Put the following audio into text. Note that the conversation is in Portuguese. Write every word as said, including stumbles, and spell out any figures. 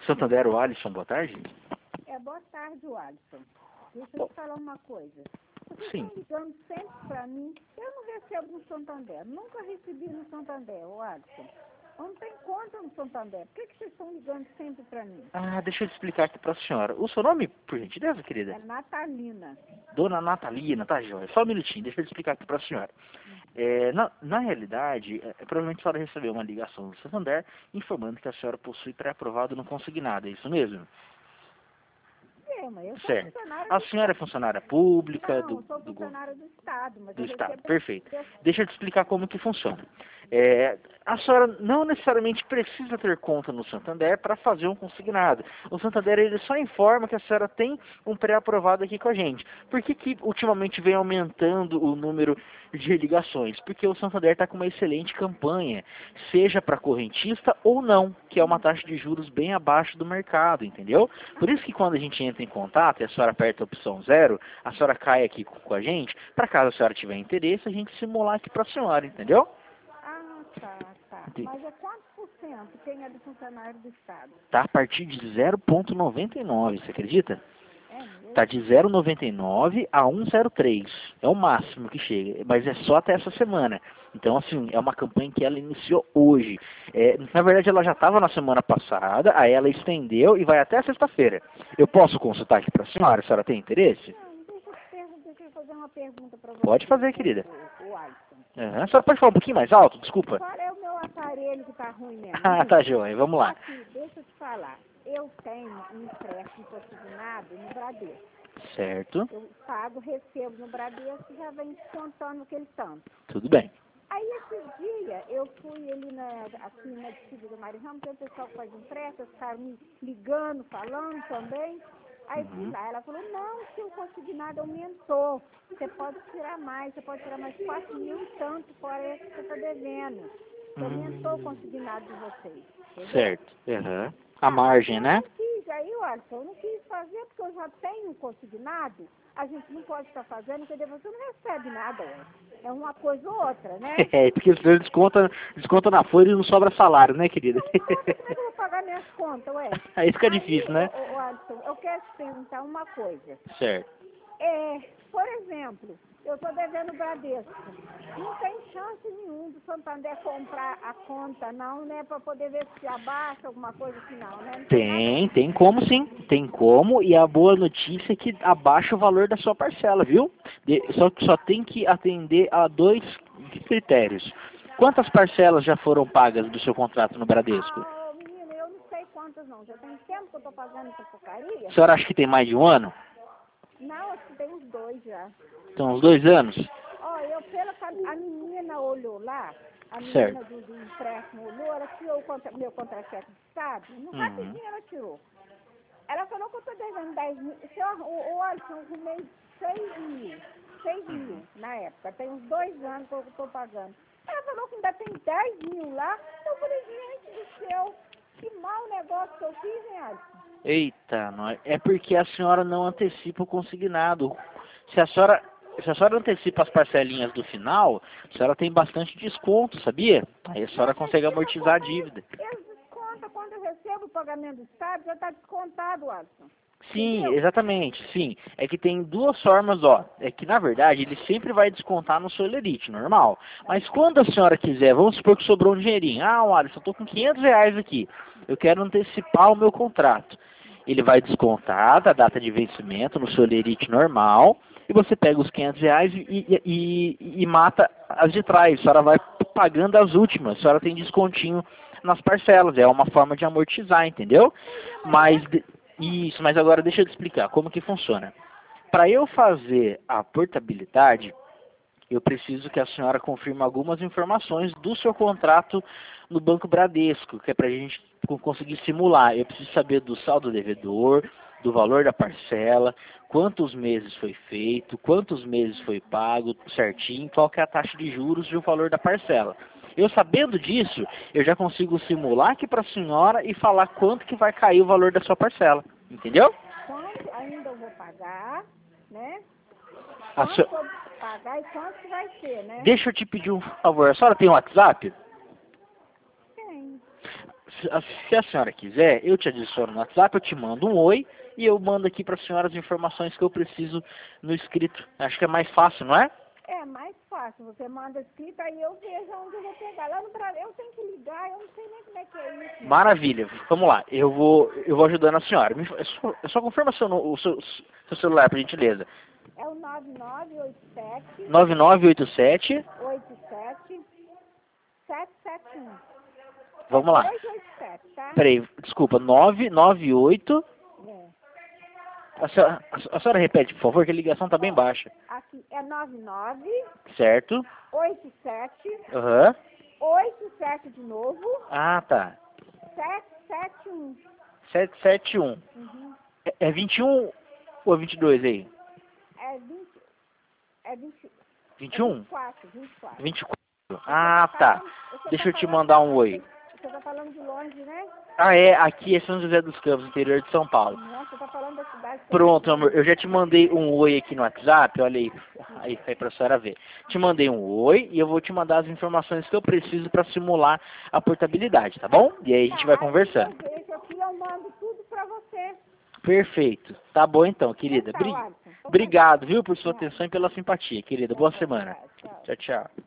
Santander, o Alisson, boa tarde. É, boa tarde, Alisson. Deixa eu te falar uma coisa. Vocês Sim. estão ligando sempre para mim. Eu não recebo no Santander. Nunca recebi no Santander, o Alisson. Eu não tenho conta no Santander. Por que, que vocês estão ligando sempre para mim? Ah, deixa eu te explicar aqui pra senhora. O seu nome, por gentileza, É querida? Natalina. Dona Natalina, tá, joia? Só um minutinho, deixa eu te explicar aqui pra senhora. É, na, na realidade, é, provavelmente a senhora recebeu uma ligação do Santander informando que a senhora possui pré-aprovado no consignado, é isso mesmo? É, mas eu sou Certo. funcionária A do senhora é Estado. funcionária pública Não, do, eu sou do, go- funcionária do Estado, mas do eu Estado? recebo... Perfeito. eu- Deixa eu te explicar como que funciona. É, a senhora não necessariamente precisa ter conta no Santander para fazer um consignado. O Santander ele só informa que a senhora tem um pré-aprovado aqui com a gente. Por que, que ultimamente vem aumentando o número de ligações? Porque o Santander está com uma excelente campanha, seja para correntista ou não, que é uma taxa de juros bem abaixo do mercado, entendeu? Por isso que quando a gente entra em contato e a senhora aperta a opção zero, a senhora cai aqui com com a gente, para caso a senhora tiver interesse, a gente simular aqui para a senhora, entendeu? Ah, tá, tá. Entendi. Mas é quantos por cento quem é do funcionário do Estado? Tá a partir de zero vírgula noventa e nove, você acredita? É mesmo? Tá de zero vírgula noventa e nove a um vírgula zero três. É o máximo que chega, mas é só até essa semana. Então, assim, é uma campanha que ela iniciou hoje. É, na verdade, ela já estava na semana passada, aí ela estendeu e vai até sexta-feira. Eu posso consultar aqui para a senhora, a senhora tem interesse? Não, deixa eu, te pergun- deixa eu fazer uma pergunta para você. Pode fazer, querida. O, o Alisson. Aham. A senhora pode falar um pouquinho mais alto? Desculpa. Qual é o meu aparelho que tá ruim mesmo? Ah, tá joia. Vamos lá. Aqui, deixa eu te falar. Eu tenho um empréstimo consignado no Bradesco. Certo. Eu pago, recebo no Bradesco e já vem descontando aquele tanto. Tudo bem. Aí, esse dia, eu fui ali na, aqui na descida do Mário Ramos, tem o pessoal que faz empréstimo, eles ficaram me ligando, falando também. Aí fui Uhum. lá, ela falou, não, seu consignado aumentou. Você pode tirar mais, você pode tirar mais quatro mil e tanto fora esse que você está devendo. Aumentou o consignado de vocês. Entendeu? Certo. Aham. A Ah, margem, eu né? não quis, aí, olha, eu não quis fazer porque eu já tenho um consignado. A gente não pode estar fazendo, porque você não recebe nada, ué. É uma coisa ou outra, né? É, porque senão desconta, desconta na folha e não sobra salário, né, querida? Como é que eu vou pagar minhas contas, ué? Aí fica Aí, difícil, né? ô, ô, Alisson, eu quero te perguntar uma coisa. Certo. É, por exemplo, eu estou devendo o Bradesco. Não tem chance nenhum do Santander comprar a conta, não, né? Para poder ver se abaixa alguma coisa assim, não, né? Não tem nada. Tem, tem como sim. Tem como, e a boa notícia é que abaixa o valor da sua parcela, viu? De- só que só tem que atender a dois critérios. Quantas parcelas já foram pagas do seu contrato no Bradesco? Ah, menino, eu não sei quantas não. Já tem tempo que eu estou pagando essa porcaria. A senhora acha que tem mais de um ano? Não, acho que tem uns dois já. Então, uns dois anos? Ó, eu pela que a a menina olhou lá, a menina Certo. do, do empréstimo olhou, ela tirou o contra, meu contra-cheque do Estado, no Uhum. rapidinho ela tirou. Ela falou que eu estou devendo dez mil. Senhor, o, o Alisson, eu arrumei seis mil. seis mil na época. Tem uns dois anos que eu estou pagando. Ela falou que ainda tem dez mil lá. Eu falei, gente do céu, que mau negócio que eu fiz, hein, Alisson? Eita, nós. É porque a senhora não antecipa o consignado. Se a senhora, se a senhora antecipa as parcelinhas do final, a senhora tem bastante desconto, sabia? Aí a senhora consegue amortizar a dívida. Eles descontam quando eu recebo o pagamento do Estado, já está descontado, Alisson. Sim, Entendeu? exatamente, sim. É que tem duas formas, ó. É que na verdade ele sempre vai descontar no seu lerite, normal. Mas quando a senhora quiser, vamos supor que sobrou um dinheirinho. Ah, olha, eu tô com quinhentos reais aqui. Eu quero antecipar o meu contrato. Ele vai descontar da data de vencimento no seu lerite normal. E você pega os quinhentos reais e, e, e, e mata as de trás. A senhora vai pagando as últimas. A senhora tem descontinho nas parcelas. É uma forma de amortizar, entendeu? Mas isso, mas agora deixa eu te explicar como que funciona. Para eu fazer a portabilidade, eu preciso que a senhora confirme algumas informações do seu contrato no Banco Bradesco, que é para a gente conseguir simular. Eu preciso saber do saldo devedor, do valor da parcela, quantos meses foi feito, quantos meses foi pago certinho, qual que é a taxa de juros e o valor da parcela. Eu sabendo disso, eu já consigo simular aqui para a senhora e falar quanto que vai cair o valor da sua parcela. Entendeu? Quanto ainda eu vou pagar, né? A Quanto se- eu vou pagar e quanto que vai ser, né? Deixa eu te pedir um favor. A senhora tem um WhatsApp? Tem. Se a, se a senhora quiser, eu te adiciono no WhatsApp, eu te mando um oi e eu mando aqui para a senhora as informações que eu preciso no escrito. Acho que é mais fácil, não é? É mais fácil, você manda escrito, aí eu vejo onde eu vou pegar. Lá no Brasil, eu tenho que ligar, eu não sei nem como é que é isso. Né? Maravilha. Vamos lá, eu vou, eu vou ajudando a senhora. Me, é só, é só confirma seu, no- o seu, seu celular, por gentileza. É o nove nove oito sete, nove nove oito sete. oito sete, sete sete um. Vamos lá. dois oito sete, tá? Peraí, desculpa, nove nove oito. É. A senhora, a senhora repete, por favor, que a ligação tá bem baixa. Aqui é nove nove Certo? oito sete, Aham. oito sete de novo, Ah, tá. sete sete um. sete sete um. Uhum. É, é vinte e um ou é vinte e dois aí? É vinte, é vinte, vinte é e um? vinte e quatro, vinte e quatro. vinte e quatro. Ah, tá. Deixa eu te mandar um oi. Você tá falando de longe, né? Ah, é. Aqui é São José dos Campos, interior de São Paulo. Nossa, você tá falando da cidade. Pronto, amor. Eu já te mandei um oi aqui no WhatsApp. Olha aí. Aí, aí pra senhora ver. Te mandei um oi e eu vou te mandar as informações que eu preciso para simular a portabilidade, tá bom? E aí a gente vai conversando. Eu vejo aqui, eu mando tudo pra você. Perfeito. Tá bom então, querida. Tá, Bri- Alisson. Obrigado, viu, por sua atenção e pela simpatia, querida. Boa semana. Tchau. Tchau, tchau.